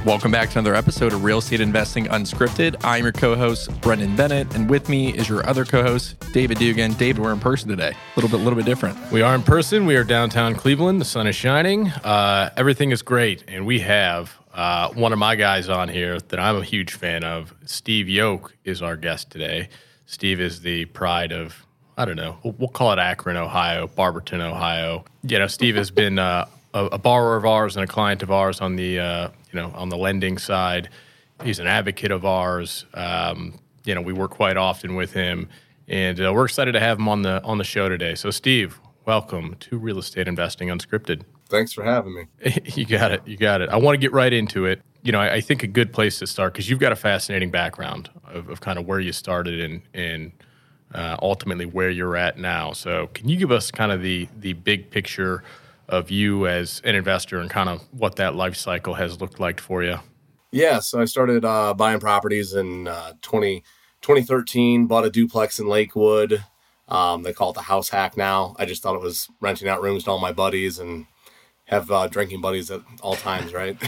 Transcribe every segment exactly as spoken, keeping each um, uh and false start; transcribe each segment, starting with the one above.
Welcome back to another episode of Real Estate Investing Unscripted. I'm your co-host, Brendan Bennett, and with me is your other co-host, David Dugan. David, we're in person today. A little bit, little bit different. We are in person. We are downtown Cleveland. The sun is shining. Uh, everything is great, and we have uh, one of my guys on here that I'm a huge fan of. Steve Yoke is our guest today. Steve is the pride of, I don't know, we'll, we'll call it Akron, Ohio, Barberton, Ohio. You know, Steve has been uh, a, a borrower of ours and a client of ours on the uh, you know, on the lending side. He's an advocate of ours. Um, you know, we work quite often with him, and uh, we're excited to have him on the on the show today. So, Steve, welcome to Real Estate Investing Unscripted. Thanks for having me. You got it. You got it. I want to get right into it. You know, I, I think a good place to start, because you've got a fascinating background of, of kind of where you started and and uh, ultimately where you're at now. So, can you give us kind of the the big picture of you as an investor and kind of what that life cycle has looked like for you? Yeah, so I started uh, buying properties in uh, twenty, twenty thirteen, bought a duplex in Lakewood. Um, they call it the house hack now. I just thought it was renting out rooms to all my buddies and have uh, drinking buddies at all times, right?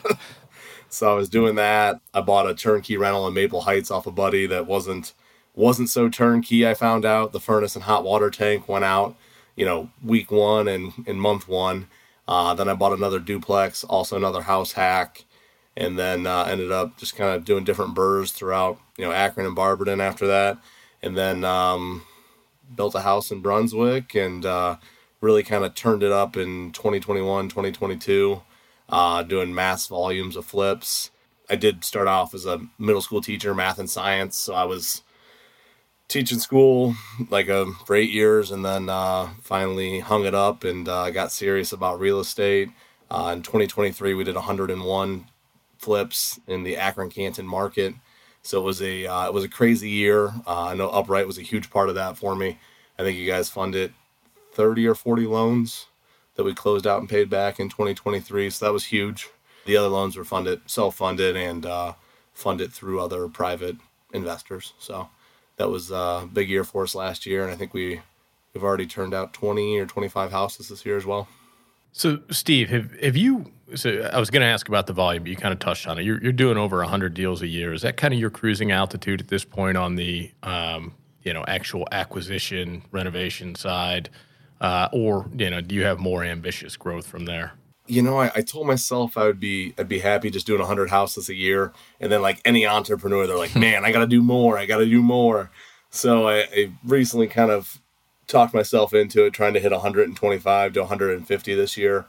So I was doing that. I bought a turnkey rental in Maple Heights off a buddy that wasn't wasn't so turnkey, I found out. The furnace and hot water tank went out, you know, week one and in month one. Uh, then I bought another duplex, also another house hack, and then uh, ended up just kind of doing different burrs throughout, you know, Akron and Barberton after that. And then um, built a house in Brunswick and uh, really kind of turned it up in twenty twenty-one, twenty twenty-two, uh, doing mass volumes of flips. I did start off as a middle school teacher, math and science, so I was teaching school like uh, for eight years and then uh, finally hung it up and uh, got serious about real estate. Uh, in twenty twenty-three, we did one hundred one flips in the Akron Canton market. So it was a uh, it was a crazy year. Uh, I know Upright was a huge part of that for me. I think you guys funded thirty or forty loans that we closed out and paid back in twenty twenty-three. So that was huge. The other loans were funded, self-funded and uh, funded through other private investors. So that was a big year for us last year, and I think we, we've already turned out twenty or twenty-five houses this year as well. So, Steve, have have you – so I was going to ask about the volume, but you kind of touched on it. You're, you're doing over one hundred deals a year. Is that kind of your cruising altitude at this point on the, um, you know, actual acquisition, renovation side? Uh, or, you know, do you have more ambitious growth from there? You know, I, I told myself I would be I'd be happy just doing one hundred houses a year. And then like any entrepreneur, they're like, man, I got to do more. I got to do more. So I, I recently kind of talked myself into it, trying to hit one hundred twenty-five to one hundred fifty this year.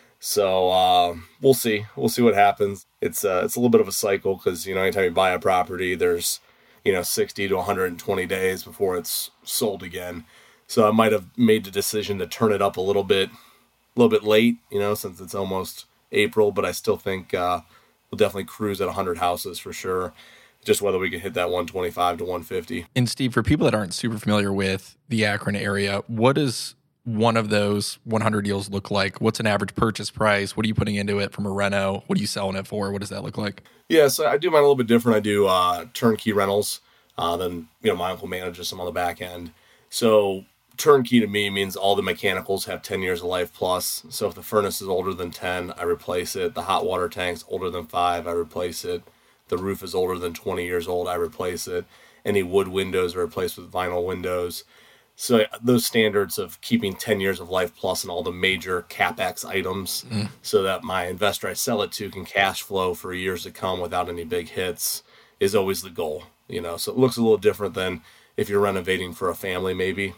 So uh, we'll see. We'll see what happens. It's uh, it's a little bit of a cycle because, you know, anytime you buy a property, there's, you know, sixty to one hundred twenty days before it's sold again. So I might have made the decision to turn it up a little bit. A little bit late, you know, since it's almost April, but I still think uh, we'll definitely cruise at one hundred houses for sure. Just whether we can hit that one twenty-five to one fifty. And Steve, for people that aren't super familiar with the Akron area, what does one of those one hundred deals look like? What's an average purchase price? What are you putting into it from a reno? What are you selling it for? What does that look like? Yeah, so I do mine a little bit different. I do uh, turnkey rentals. Uh, then, you know, my uncle manages some on the back end. So turnkey to me means all the mechanicals have ten years of life plus. So if the furnace is older than ten, I replace it. The hot water tank's older than five, I replace it. The roof is older than twenty years old, I replace it. Any wood windows are replaced with vinyl windows. So those standards of keeping ten years of life plus and all the major CapEx items mm. so that my investor I sell it to can cash flow for years to come without any big hits is always the goal. You know, so it looks a little different than if you're renovating for a family maybe.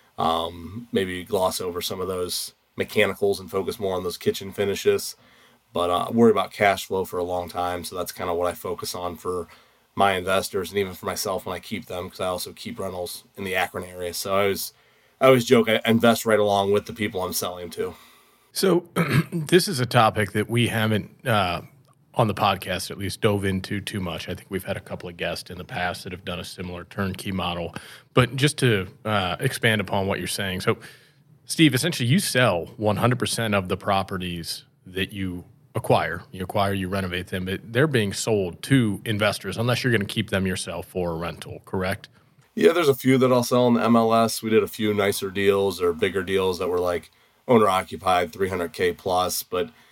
Um, maybe gloss over some of those mechanicals and focus more on those kitchen finishes, but uh, worry about cash flow for a long time. So that's kind of what I focus on for my investors and even for myself when I keep them, because I also keep rentals in the Akron area. So I always, I always joke I invest right along with the people I'm selling to. So this is a topic that we haven't uh, on the podcast at least dove into too much. I think we've had a couple of guests in the past that have done a similar turnkey model. But just to uh, expand upon what you're saying, so Steve, essentially you sell one hundred percent of the properties that you acquire. You acquire, you renovate them, but they're being sold to investors unless you're going to keep them yourself for a rental, correct? Yeah, there's a few that I'll sell in the M L S. We did a few nicer deals or bigger deals that were like owner-occupied, three hundred K plus, but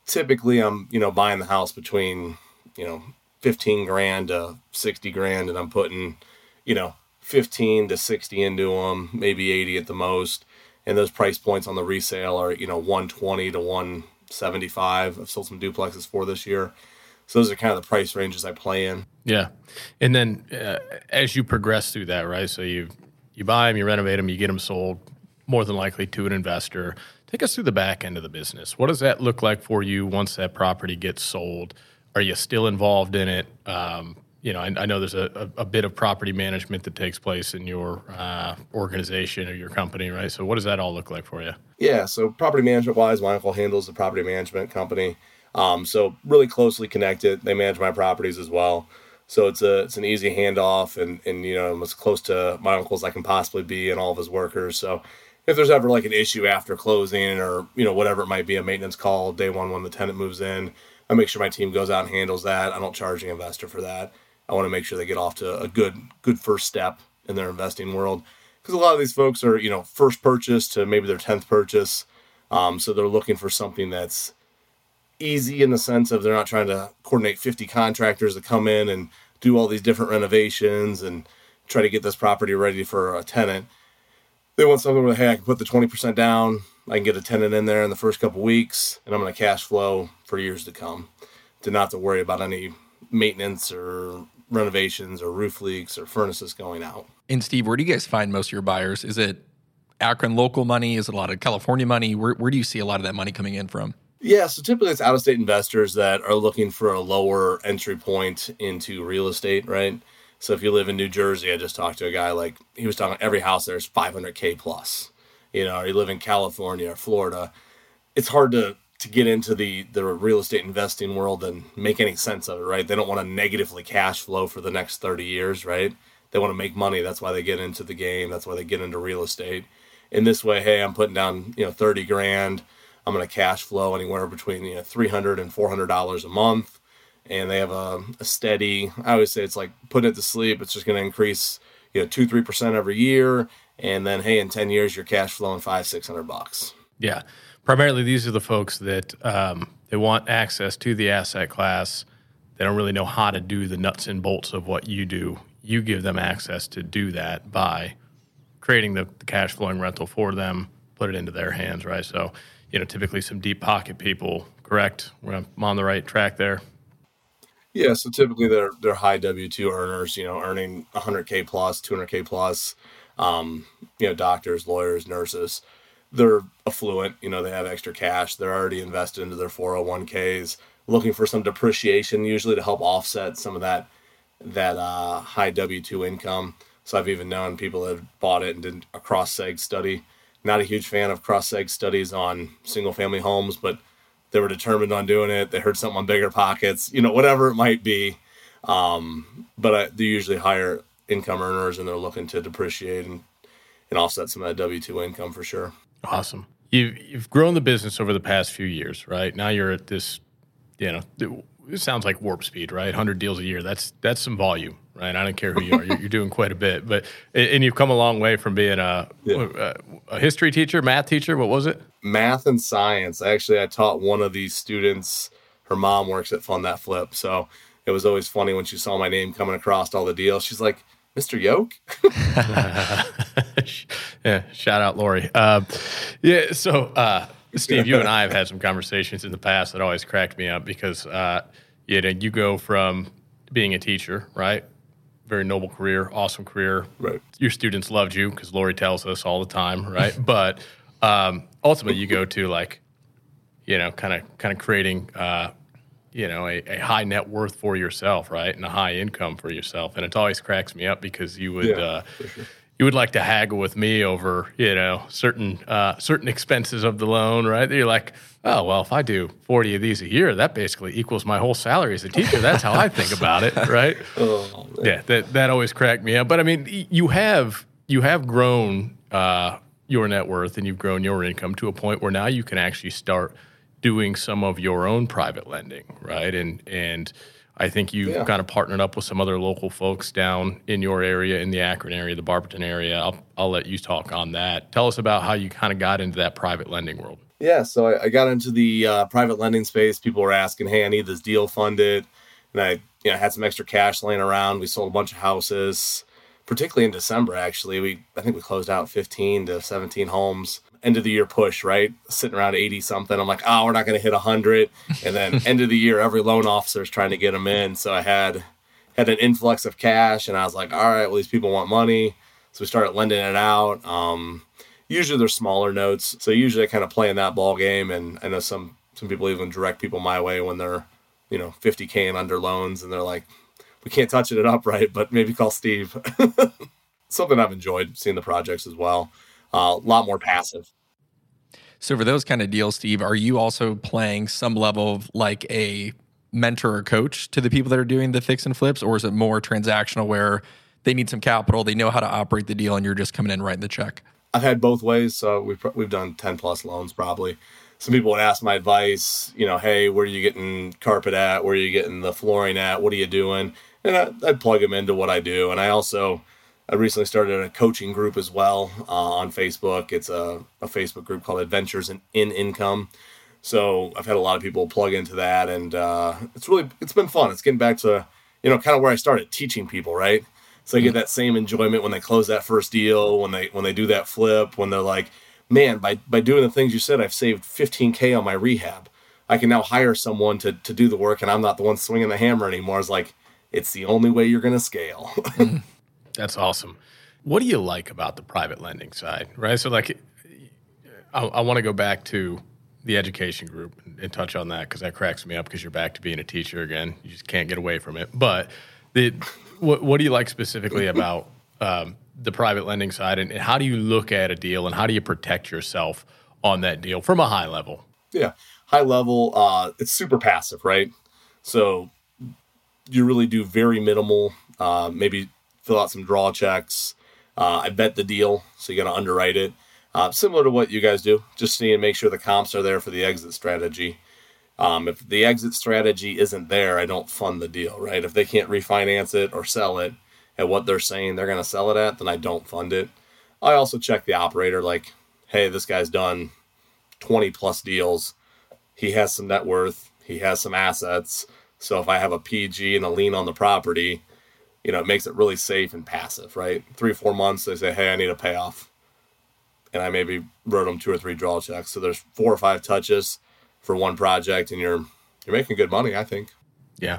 typically I'm, you know, buying the house between, you know, fifteen grand to sixty grand, and I'm putting, you know, fifteen to sixty into them, maybe eighty at the most. And those price points on the resale are, you know, one twenty to one seventy-five. I've sold some duplexes for this year. So those are kind of the price ranges I play in. Yeah. And then uh, as you progress through that, right? So you you buy them, you renovate them, you get them sold, more than likely to an investor. Take us through the back end of the business. What does that look like for you once that property gets sold? Are you still involved in it? Um, you know, I, I know there's a, a, a bit of property management that takes place in your uh, organization or your company, right? So what does that all look like for you? Yeah, so property management-wise, my uncle handles the property management company. Um, so really closely connected. They manage my properties as well. So it's a it's an easy handoff, and, and you know, I'm as close to my uncle as I can possibly be and all of his workers. So if there's ever like an issue after closing, or, you know, whatever it might be, a maintenance call day one when the tenant moves in, I make sure my team goes out and handles that. I don't charge the investor for that. I want to make sure they get off to a good good first step in their investing world, because a lot of these folks are, you know, first purchase to maybe their tenth purchase. Um, so they're looking for something that's easy in the sense of they're not trying to coordinate fifty contractors to come in and do all these different renovations and try to get this property ready for a tenant. They want something where, hey, I can put the twenty percent down, I can get a tenant in there in the first couple of weeks, and I'm going to cash flow for years to come, to not to worry about any maintenance or renovations or roof leaks or furnaces going out. And Steve, where do you guys find most of your buyers? Is it Akron local money? Is it a lot of California money? Where, where do you see a lot of that money coming in from? Yeah, so typically it's out-of-state investors that are looking for a lower entry point into real estate, right? So if you live in New Jersey, I just talked to a guy, like, he was talking every house there is five hundred K plus. You know, or you live in California or Florida, it's hard to to get into the, the real estate investing world and make any sense of it, right? They don't want to negatively cash flow for the next thirty years, right? They want to make money. That's why they get into the game. That's why they get into real estate. In this way, hey, I'm putting down, you know, thirty grand. I'm going to cash flow anywhere between, you know, three hundred and four hundred dollars a month. And they have a, a steady, I always say it's like putting it to sleep. It's just going to increase, you know, two, three percent every year. And then, hey, in ten years, you're cash flowing five, six hundred bucks. Yeah. Primarily, these are the folks that um, they want access to the asset class. They don't really know how to do the nuts and bolts of what you do. You give them access to do that by creating the, the cash flowing rental for them, put it into their hands, right? So, you know, typically some deep pocket people, correct? I'm on the right track there. Yeah, so typically they're they're high W two earners, you know, earning one hundred K plus, two hundred K plus, um, you know, doctors, lawyers, nurses. They're affluent, you know, they have extra cash. They're already invested into their four oh one Ks, looking for some depreciation usually to help offset some of that that uh, high W two income. So I've even known people that have bought it and did a cross-seg study. Not a huge fan of cross-seg studies on single-family homes, but they were determined on doing it. They heard something on Bigger Pockets, you know, whatever it might be. Um, but I, they're usually higher income earners, and they're looking to depreciate and, and offset some of that W two income for sure. Awesome. You've, you've grown the business over the past few years, right? Now you're at this, you know, it sounds like warp speed, right? one hundred deals a year. That's that's some volume, right? I don't care who you are. You're, you're doing quite a bit. But and you've come a long way from being a, yeah. a, a history teacher, math teacher. What was it? Math and science. Actually, I taught one of these students. Her mom works at Fund That Flip. So it was always funny when she saw my name coming across all the deals. She's like, Mister Yoke? Yeah, shout out Lori. Uh, yeah, so uh, Steve, you and I have had some conversations in the past that always cracked me up because uh, you know, you go from being a teacher, right? Very noble career, awesome career. Right. Your students loved you because Lori tells us all the time, right? But um, ultimately, you go to like, you know, kind of kind of creating, uh, you know, a, a high net worth for yourself, right, and a high income for yourself. And it always cracks me up because you would. Yeah, uh, for sure. You would like to haggle with me over, you know, certain uh, certain expenses of the loan, right? You're like, oh, well, if I do forty of these a year, that basically equals my whole salary as a teacher. That's how I think about it, right? Oh, yeah, that that always cracked me up. But I mean, you have you have grown uh, your net worth and you've grown your income to a point where now you can actually start doing some of your own private lending, right? And and I think you've yeah. kind of partnered up with some other local folks down in your area, in the Akron area, the Barberton area. I'll I'll let you talk on that. Tell us about how you kind of got into that private lending world. Yeah, so I, I got into the uh, private lending space. People were asking, "Hey, I need this deal funded," and I, you know, had some extra cash laying around. We sold a bunch of houses, particularly in December. Actually, we I think we closed out fifteen to seventeen homes. End of the year push, right? Sitting around eighty something. I'm like, oh, we're not going to hit one hundred. And then end of the year, every loan officer is trying to get them in. So I had had an influx of cash, and I was like, all right, well, these people want money. So we started lending it out. Um, Usually they're smaller notes, so usually I kind of play in that ball game, and I know some some people even direct people my way when they're, you know, fifty K and under loans, and they're like, we can't touch it upright, but maybe call Steve. Something I've enjoyed seeing the projects as well. Uh, a lot more passive. So for those kind of deals, Steve, are you also playing some level of like a mentor or coach to the people that are doing the fix and flips, or is it more transactional where they need some capital, they know how to operate the deal, and you're just coming in writing the check? I've had both ways. So we've, we've done ten plus loans probably. Some people would ask my advice, you know, hey, where are you getting carpet at? Where are you getting the flooring at? What are you doing? And I, I'd plug them into what I do. And I also, I recently started a coaching group as well uh, on Facebook. It's a, a Facebook group called Adventures in, in Income. So I've had a lot of people plug into that. And uh, it's really, it's been fun. It's getting back to, you know, kind of where I started teaching people, right? So I get that same enjoyment when they close that first deal, when they when they do that flip, when they're like, man, by, by doing the things you said, I've saved fifteen K on my rehab. I can now hire someone to to do the work, and I'm not the one swinging the hammer anymore. It's like, it's the only way you're going to scale. That's awesome. What do you like about the private lending side, right? So like, I, I want to go back to the education group and, and touch on that, because that cracks me up, because you're back to being a teacher again. You just can't get away from it. But the What, what do you like specifically about um, the private lending side, and, and how do you look at a deal, and how do you protect yourself on that deal from a high level? Yeah, high level, uh, it's super passive, right? So you really do very minimal, uh, maybe fill out some draw checks. Uh, I bet the deal, so you got to underwrite it. Uh, similar to what you guys do, just seeing, make sure the comps are there for the exit strategy. Um, if the exit strategy isn't there, I don't fund the deal, right? If they can't refinance it or sell it at what they're saying they're going to sell it at, then I don't fund it. I also check the operator, like, hey, this guy's done twenty plus deals. He has some net worth. He has some assets. So if I have a P G and a lien on the property, you know, it makes it really safe and passive, right? Three, four months, they say, hey, I need a payoff. And I maybe wrote them two or three draw checks. So there's four or five touches for one project, and you're you're making good money, I think. Yeah.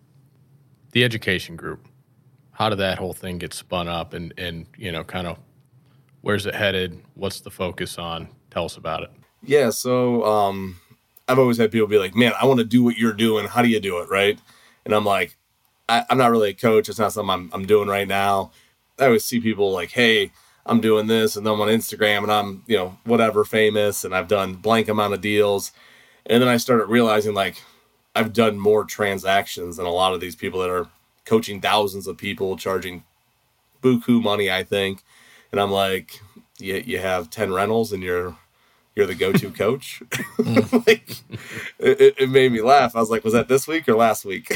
The education group, how did that whole thing get spun up, and, and you know, kind of where's it headed? What's the focus on? Tell us about it. Yeah, so um, I've always had people be like, man, I want to do what you're doing. How do you do it, right? And I'm like, I, I'm not really a coach. It's not something I'm, I'm doing right now. I always see people like, hey, I'm doing this, and then I'm on Instagram, and I'm, you know, whatever, famous, and I've done blank amount of deals. And then I started realizing, like, I've done more transactions than a lot of these people that are coaching thousands of people, charging buku money, I think. And I'm like, you, you have ten rentals and you're you're the go-to coach? Like, it, it made me laugh. I was like, was that this week or last week?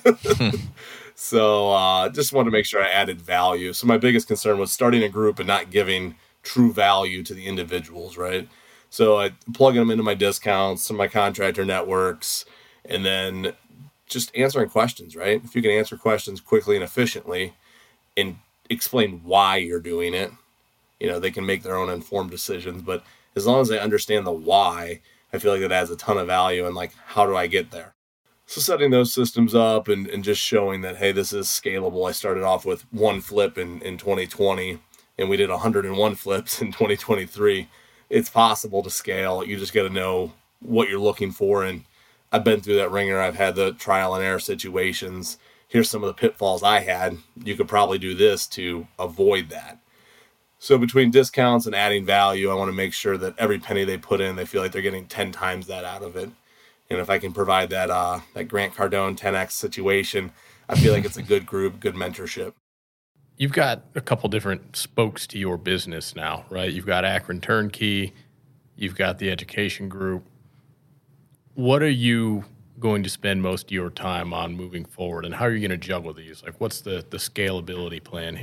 So uh, just wanted to make sure I added value. So my biggest concern was starting a group and not giving true value to the individuals, right? So I plugging them into my discounts, some of my contractor networks, and then just answering questions, right? If you can answer questions quickly and efficiently and explain why you're doing it, you know, they can make their own informed decisions. But as long as they understand the why, I feel like that adds a ton of value. And like, how do I get there? So setting those systems up and, and just showing that, hey, this is scalable. I started off with one flip in, in twenty twenty, and we did one hundred one flips in twenty twenty-three. It's possible to scale. You just got to know what you're looking for. And I've been through that ringer. I've had the trial and error situations. Here's some of the pitfalls I had. You could probably do this to avoid that. So between discounts and adding value, I want to make sure that every penny they put in, they feel like they're getting ten times that out of it. And if I can provide that uh, that Grant Cardone ten X situation, I feel like it's a good group, good mentorship. You've got a couple different spokes to your business now, right? You've got Akron Turnkey. You've got the education group. What are you going to spend most of your time on moving forward, and how are you going to juggle these? Like, what's the, the scalability plan here?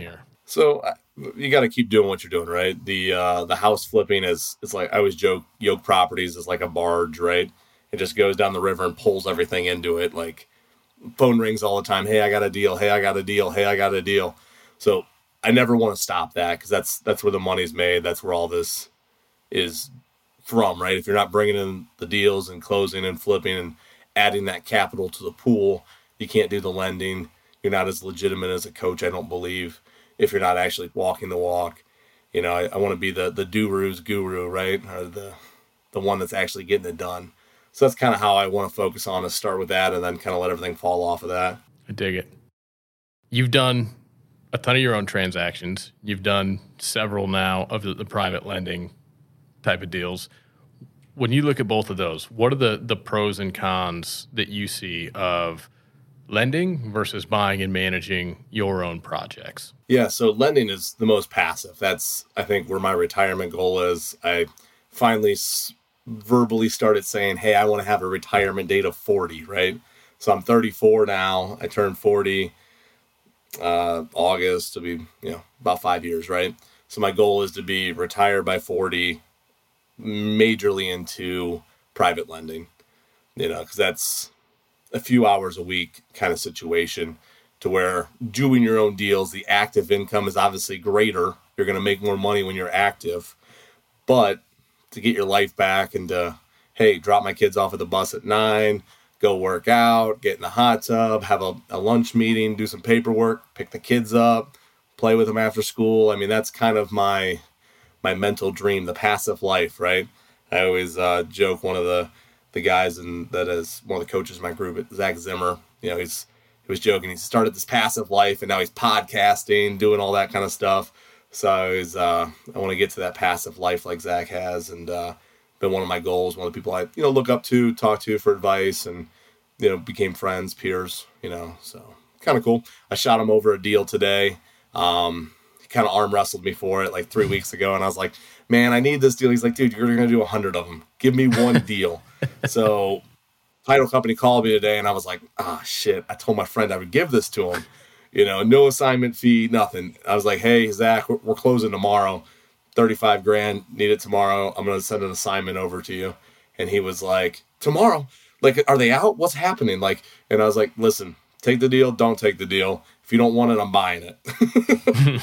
So uh, you got to keep doing what you're doing, right? The uh, the house flipping is, it's like, I always joke, Yoke Properties is like a barge, right? It just goes down the river and pulls everything into it. Like, phone rings all the time. Hey, I got a deal. Hey, I got a deal. Hey, I got a deal. So I never want to stop that, because that's that's where the money's made. That's where all this is from, right? If you're not bringing in the deals and closing and flipping and adding that capital to the pool, you can't do the lending. You're not as legitimate as a coach, I don't believe, if you're not actually walking the walk. You know, I, I want to be the the Duru's guru, right? Or the the one that's actually getting it done. So that's kind of how I want to focus on, is start with that and then kind of let everything fall off of that. I dig it. You've done a ton of your own transactions. You've done several now of the, the private lending type of deals. When you look at both of those, what are the, the pros and cons that you see of lending versus buying and managing your own projects? Yeah, so lending is the most passive. That's, I think, where my retirement goal is. I finally s- verbally started saying, hey, I want to have a retirement date of forty, right? So I'm thirty-four now. I turned forty uh, August, to be, you know, about five years, right? So my goal is to be retired by forty, majorly into private lending, you know, because that's a few hours a week kind of situation, to where doing your own deals, the active income is obviously greater. You're going to make more money when you're active, but to get your life back and to, hey, drop my kids off at the bus at nine, go work out, get in the hot tub, have a, a lunch meeting, do some paperwork, pick the kids up, play with them after school. I mean, that's kind of my my mental dream, the passive life, right? I always uh, joke, one of the, the guys and that is one of the coaches in my group, Zach Zimmer, you know, he's he was joking. He started this passive life and now he's podcasting, doing all that kind of stuff. So I was, uh, I want to get to that passive life like Zach has, and uh, been one of my goals, one of the people I, you know, look up to, talk to for advice, and, you know, became friends, peers, you know, so kind of cool. I shot him over a deal today. Um, he kind of arm wrestled me for it like three weeks ago. And I was like, man, I need this deal. He's like, dude, you're going to do a hundred of them. Give me one deal. So title company called me today and I was like, ah, oh, shit. I told my friend I would give this to him, you know, no assignment fee, nothing. I was like, hey, Zach, we're, we're closing tomorrow. thirty-five grand, need it tomorrow. I'm going to send an assignment over to you. And he was like, tomorrow? Like, are they out? What's happening? Like, and I was like, listen, take the deal. Don't take the deal. If you don't want it, I'm buying it.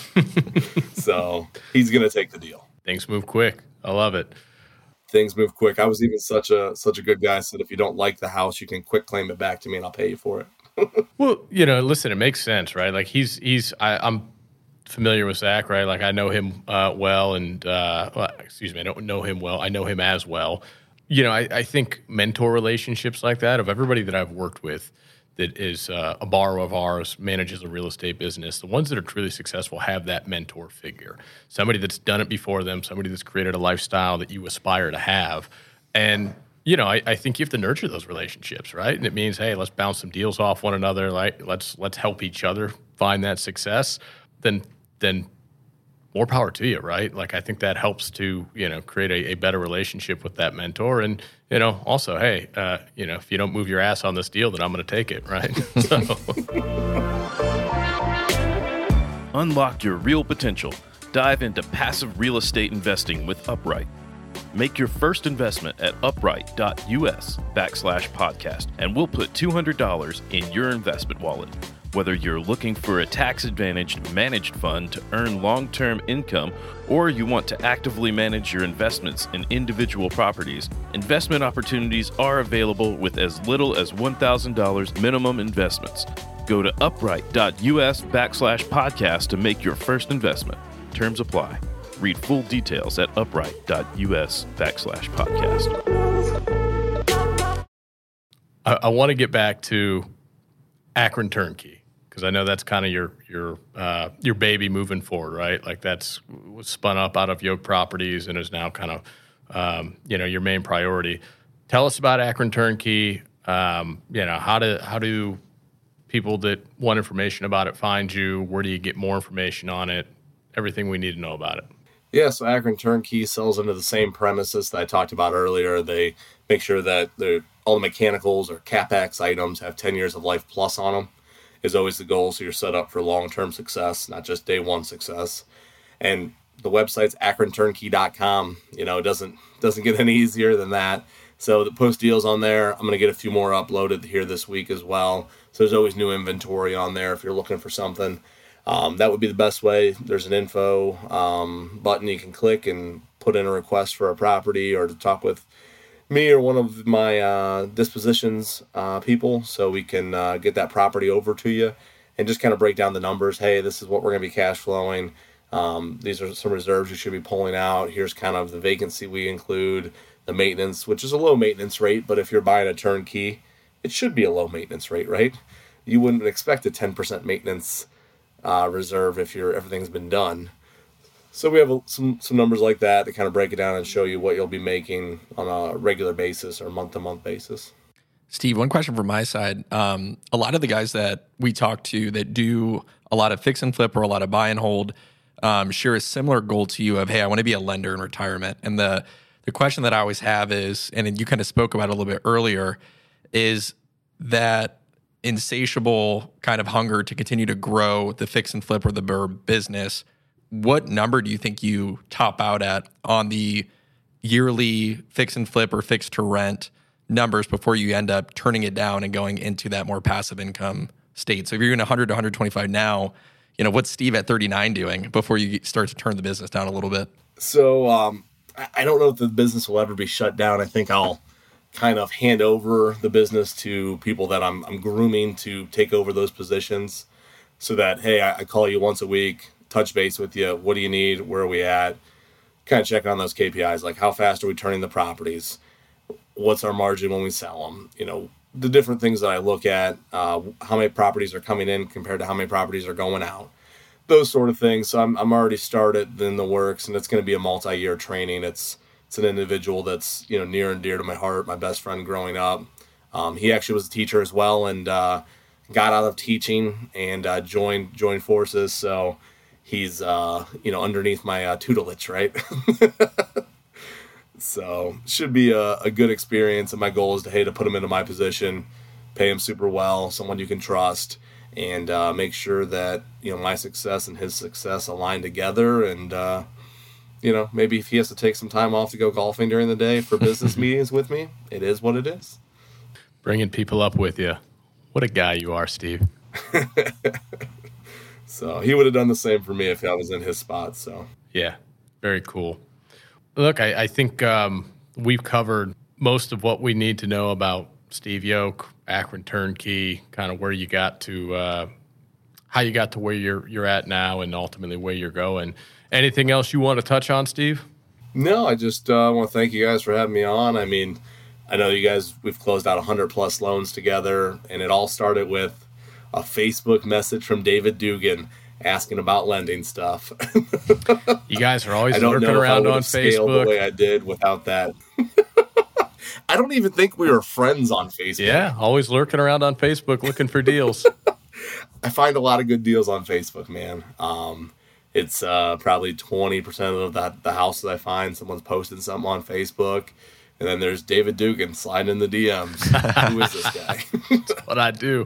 So he's going to take the deal. Things move quick. I love it. Things move quick. I was even such a, such a good guy. I said, if you don't like the house, you can quick claim it back to me and I'll pay you for it. Well, you know, listen, it makes sense, right? Like he's, he's, I, I'm familiar with Zach, right? Like I know him uh, well and, uh, well, excuse me, I don't know him well. I know him as well. You know, I, I think mentor relationships like that, of everybody that I've worked with that is uh, a borrower of ours, manages a real estate business, the ones that are truly successful have that mentor figure, somebody that's done it before them, somebody that's created a lifestyle that you aspire to have. And, you know, I, I think you have to nurture those relationships, right? And it means, hey, let's bounce some deals off one another. Like let's let's help each other find that success. Then then more power to you, right? Like I think that helps to, you know, create a, a better relationship with that mentor. And, you know, also, hey, uh, you know, if you don't move your ass on this deal, then I'm going to take it, right? So. Unlock your real potential. Dive into passive real estate investing with Upright. Make your first investment at upright.us backslash podcast, and we'll put two hundred dollars in your investment wallet. Whether you're looking for a tax-advantaged managed fund to earn long-term income, or you want to actively manage your investments in individual properties, investment opportunities are available with as little as one thousand dollars minimum investments. Go to upright.us backslash podcast to make your first investment. Terms apply. Read full details at upright.us backslash podcast. I, I want to get back to Akron Turnkey, because I know that's kind of your your uh, your baby moving forward, right? Like that's was spun up out of Yoke Properties and is now kind of um, you know your main priority. Tell us about Akron Turnkey. Um, you know how do how do people that want information about it find you? Where do you get more information on it? Everything we need to know about it. Yeah, so Akron Turnkey sells into the same premises that I talked about earlier. They make sure that all the mechanicals or CapEx items have ten years of life plus on them. is always the goal. So you're set up for long-term success, not just day one success. And the website's akron turnkey dot com. You know, it doesn't, doesn't get any easier than that. So the post deals on there. I'm going to get a few more uploaded here this week as well. So there's always new inventory on there if you're looking for something. Um, that would be the best way. There's an info um, button you can click and put in a request for a property or to talk with me or one of my uh, dispositions uh, people, so we can uh, get that property over to you and just kind of break down the numbers. Hey, this is what we're going to be cash flowing. Um, these are some reserves you should be pulling out. Here's kind of the vacancy we include, the maintenance, which is a low maintenance rate, but if you're buying a turnkey, it should be a low maintenance rate, right? You wouldn't expect a ten percent maintenance uh, reserve if you're, everything's been done. So we have a, some some numbers like that to kind of break it down and show you what you'll be making on a regular basis or month-to-month basis. Steve, one question from my side. Um, a lot of the guys that we talk to that do a lot of fix and flip or a lot of buy and hold um, share a similar goal to you of, hey, I want to be a lender in retirement. And the the question that I always have is, and you kind of spoke about it a little bit earlier, is that insatiable kind of hunger to continue to grow the fix and flip or the B R R B R business. What number do you think you top out at on the yearly fix and flip or fix to rent numbers before you end up turning it down and going into that more passive income state? So if you're in one hundred to one twenty-five now, you know, what's Steve at thirty-nine doing before you start to turn the business down a little bit? So um, I don't know if the business will ever be shut down. I think I'll kind of hand over the business to people that I'm, I'm grooming to take over those positions so that, hey, I, I call you once a week, touch base with you. What do you need? Where are we at? Kind of check on those K P Is, like how fast are we turning the properties? What's our margin when we sell them? You know, the different things that I look at, uh, how many properties are coming in compared to how many properties are going out, those sort of things. So I'm, I'm already started in the works, and it's going to be a multi-year training. It's, it's an individual that's, you know, near and dear to my heart, my best friend growing up. Um, he actually was a teacher as well, and uh, got out of teaching and uh, joined, joined forces. So he's, uh, you know, underneath my uh, tutelage, right? So should be a, a good experience. And my goal is to, hey, to put him into my position, pay him super well, someone you can trust, and uh, make sure that, you know, my success and his success align together. And, uh, you know, maybe if he has to take some time off to go golfing during the day for business meetings with me, it is what it is. Bringing people up with you. What a guy you are, Steve. So he would have done the same for me if I was in his spot. So yeah, very cool. Look, I, I think um, we've covered most of what we need to know about Steve Yoke, Akron Turnkey, kind of where you got to, uh, how you got to where you're you're at now, and ultimately where you're going. Anything else you want to touch on, Steve? No, I just uh, want to thank you guys for having me on. I mean, I know you guys, we've closed out one hundred plus loans together, and it all started with a Facebook message from David Dugan asking about lending stuff. You guys are always lurking around on Facebook. The way I did without that. I don't even think we were friends on Facebook. Yeah, always lurking around on Facebook looking for deals. I find a lot of good deals on Facebook, man. Um, it's uh, probably twenty percent of the, the houses I find, someone's posting something on Facebook. And then there's David Dugan sliding in the D Ms. Who is this guy? That's what I do.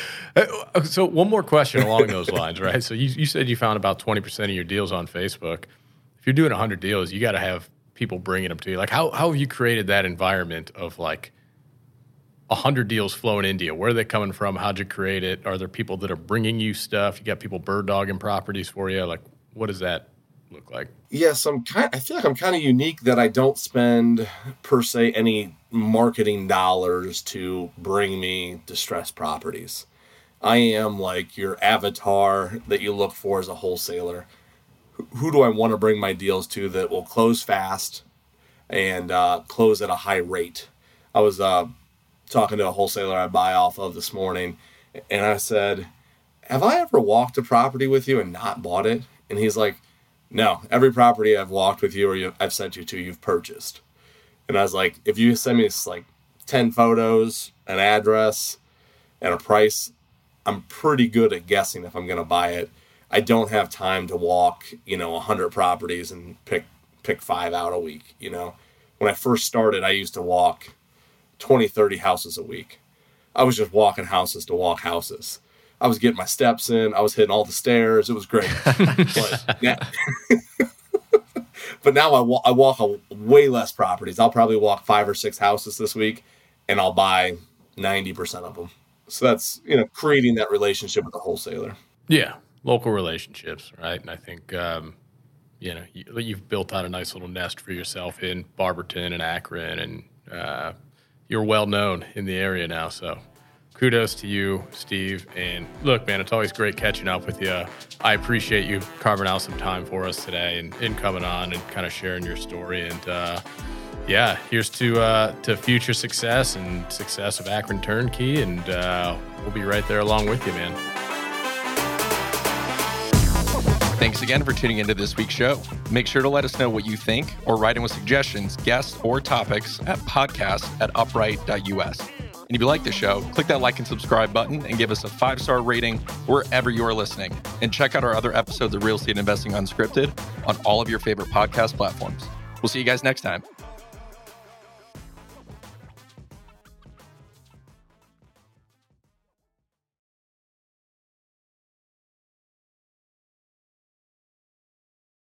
So one more question along those lines, right? So you, you said you found about twenty percent of your deals on Facebook. If you're doing one hundred deals, you got to have people bringing them to you. Like, how, how have you created that environment of, like, one hundred deals flowing into you? Where are they coming from? How'd you create it? Are there people that are bringing you stuff? You got people bird dogging properties for you? Like, what does that look like? Yes, I'm kind. I feel like I'm kind of unique that I don't spend per se any marketing dollars to bring me distressed properties. I am like your avatar that you look for as a wholesaler. Who, who do I want to bring my deals to that will close fast and uh, close at a high rate? I was uh, talking to a wholesaler I buy off of this morning, and I said, "Have I ever walked a property with you and not bought it?" And he's like, "No, every property I've walked with you or you, I've sent you to, you've purchased." And I was like, if you send me like ten photos, an address, and a price, I'm pretty good at guessing if I'm going to buy it. I don't have time to walk, you know, one hundred properties and pick pick five out a week, you know. When I first started, I used to walk twenty, thirty houses a week. I was just walking houses to walk houses. I was getting my steps in. I was hitting all the stairs. It was great. but, now, but now I, wa- I walk a, way less properties. I'll probably walk five or six houses this week, and I'll buy ninety percent of them. So that's, you know, creating that relationship with the wholesaler. Yeah, local relationships, right? And I think, um, you know, you, you've built out a nice little nest for yourself in Barberton and Akron, and uh, you're well known in the area now. So kudos to you, Steve. And look, man, it's always great catching up with you. I appreciate you carving out some time for us today and, and coming on and kind of sharing your story. And uh, yeah, here's to uh, to future success and success of Akron Turnkey. And uh, we'll be right there along with you, man. Thanks again for tuning into this week's show. Make sure to let us know what you think or write in with suggestions, guests, or topics at podcast at upright dot U S. And if you like the show, click that like and subscribe button and give us a five-star rating wherever you are listening. And check out our other episodes of Real Estate Investing Unscripted on all of your favorite podcast platforms. We'll see you guys next time.